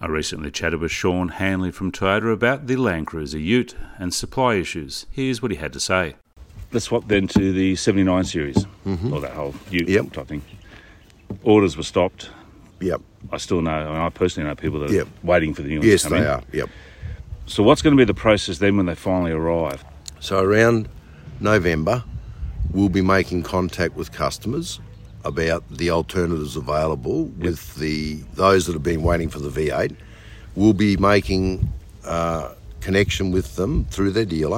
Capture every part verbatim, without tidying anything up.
I recently chatted with Sean Hanley from Toyota about the Land Cruiser Ute and supply issues. Here's what he had to say. Let's swap then to the seventy-nine series, mm-hmm. or that whole Ute yep. type thing. Orders were stopped. Yep. I still know, I, mean, I personally know people that are yep. waiting for the new ones yes, to come in. Yes, they are, yep. So what's going to be the process then when they finally arrive? So around November, we'll be making contact with customers about the alternatives available yep. with the those that have been waiting for the V eight. We'll be making uh, connection with them through their dealer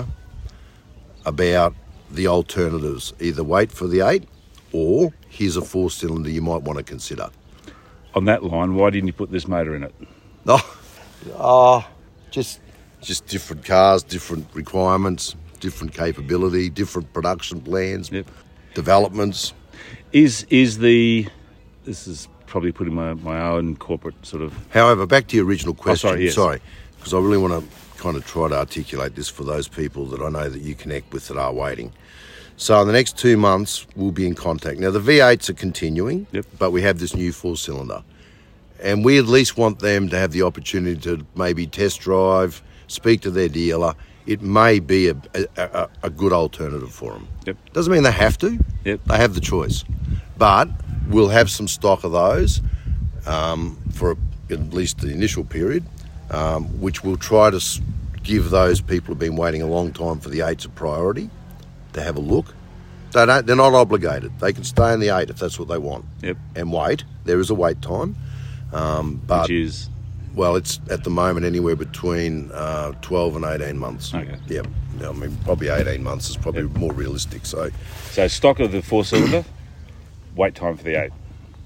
about the alternatives. Either wait for the eight or here's a four-cylinder you might want to consider. On that line, why didn't you put this motor in it? Oh, uh, just just different cars, different requirements, different capability, different production plans, yep. developments. Is is the this is probably putting my, my own corporate sort of. However, back to your original question. Oh, sorry, yes. sorry, because I really want to kind of try to articulate this for those people that I know that you connect with that are waiting. So in the next two months, we'll be in contact. Now the V eights are continuing, yep. but we have this new four-cylinder, and we at least want them to have the opportunity to maybe test drive, speak to their dealer. It may be a, a, a good alternative for them. Yep. Doesn't mean they have to. Yep. They have the choice. But we'll have some stock of those um, for at least the initial period, um, which we'll try to give those people who've been waiting a long time for the eights a priority to have a look. They don't, they're not obligated. They can stay in the eight if that's what they want. Yep. And wait. There is a wait time. Um, but Which is? Well, it's at the moment anywhere between uh, twelve and eighteen months. Okay. Yep. I mean, probably eighteen months is probably yep. more realistic. So, so stock of the four-cylinder, wait time for the eight.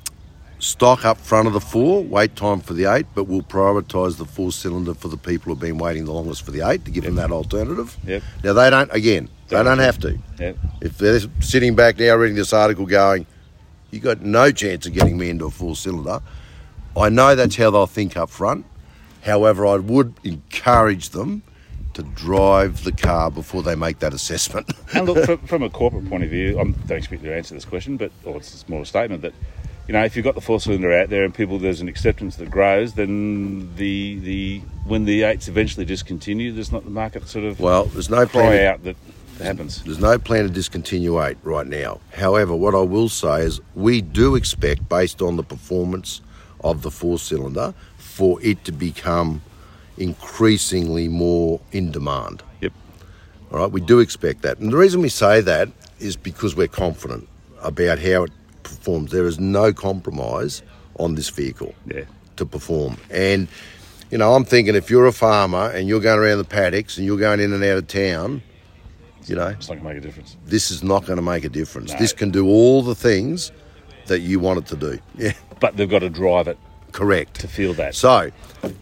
Stock up front of the four, wait time for the eight, but we'll prioritise the four-cylinder for the people who've been waiting the longest for the eight to give yep. them that alternative. Yep. Now, they don't, again, they don't, don't have to. Yep. If they're sitting back now reading this article going, you got no chance of getting me into a four-cylinder, I know that's how they'll think up front. However, I would encourage them to drive the car before they make that assessment. And look, from, from a corporate point of view, I don't expect you to answer this question, but or it's more a statement that, you know, if you've got the four-cylinder out there and people, there's an acceptance that grows, then the the when the eights eventually discontinue, there's not the market sort of well, there's no cry plan to, out that happens. There's no plan to discontinue eight right now. However, what I will say is we do expect, based on the performance of the four-cylinder, for it to become increasingly more in demand. Yep. All right, we do expect that. And the reason we say that is because we're confident about how it performs. There is no compromise on this vehicle yeah. to perform. And, you know, I'm thinking if you're a farmer and you're going around the paddocks and you're going in and out of town, you know, it's not going to make a difference. This is not going to make a difference. No. This can do all the things that you want it to do. Yeah. But they've got to drive it. Correct. To feel that. So,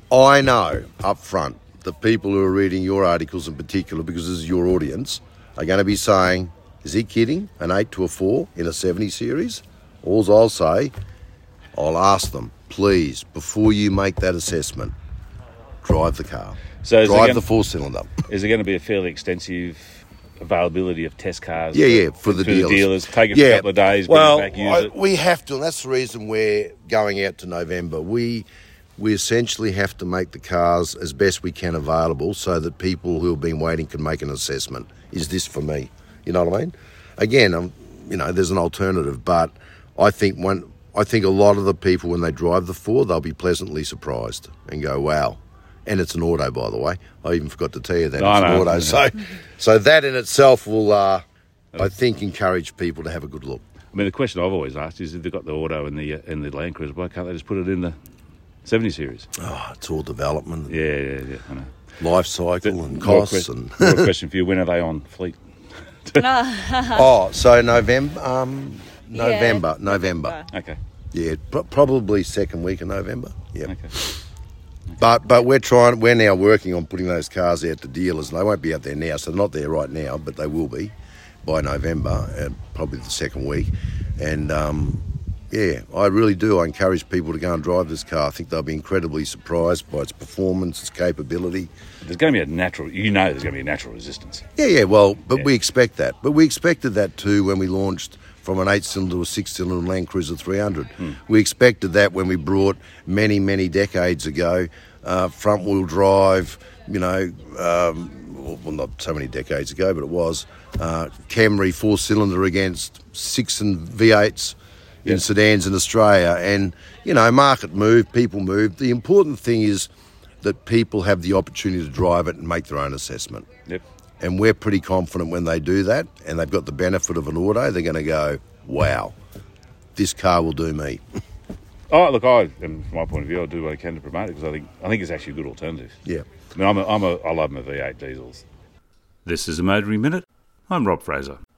I know up front the people who are reading your articles in particular, because this is your audience, are going to be saying, is he kidding? An eight to a four in a seventy series? All I'll say, I'll ask them, please, before you make that assessment, drive the car. So drive gonna, the four-cylinder. Is there going to be a fairly extensive availability of test cars? Yeah, yeah, for the dealers. the dealers. Take it yeah. for a couple of days, well, bring it back, use I, it. we have to, and that's the reason we're going out to November. We we essentially have to make the cars as best we can available so that people who have been waiting can make an assessment. Is this for me? You know what I mean? Again, um, you know, there's an alternative, but I think when I think a lot of the people, when they drive the four, they'll be pleasantly surprised and go, wow. And it's an auto, by the way. I even forgot to tell you that. No, it's no, an auto. no. So, so that in itself will, uh, I think, encourage people to have a good look. I mean, the question I've always asked is if they've got the auto in the uh, in the Land Cruiser, why can't they just put it in the seventy series? Oh, it's all development. Yeah, yeah, yeah. I know. Life cycle But and costs. More, and more a question for you, when are they on fleet? oh, so November, um, November, yeah, November. Okay. Yeah, pr- probably second week of November. Yeah. Okay. But but we're trying. We're now working on putting those cars out to dealers, and they won't be out there now. So they're not there right now, but they will be by November, and probably the second week. And um, yeah, I really do. I encourage people to go and drive this car. I think they'll be incredibly surprised by its performance, its capability. There's going to be a natural. You know, there's going to be a natural resistance. Yeah, yeah. Well, but yeah. we expect that. But we expected that too when we launched from an eight-cylinder to a six-cylinder Land Cruiser three hundred. Hmm. We expected that when we brought many, many decades ago uh, front-wheel drive, you know, um, well, not so many decades ago, but it was, uh, Camry four-cylinder against six and V eights in Yep. sedans in Australia. And, you know, market move, people move. The important thing is that people have the opportunity to drive it and make their own assessment. Yep. And we're pretty confident when they do that and they've got the benefit of an auto, they're going to go, wow, this car will do me. Oh, look, I, and from my point of view, I'll do what I can to promote it because I think I think it's actually a good alternative. Yeah. I mean, I'm a, I'm a, I love my V eight diesels. This is a Motoring Minute. I'm Rob Fraser.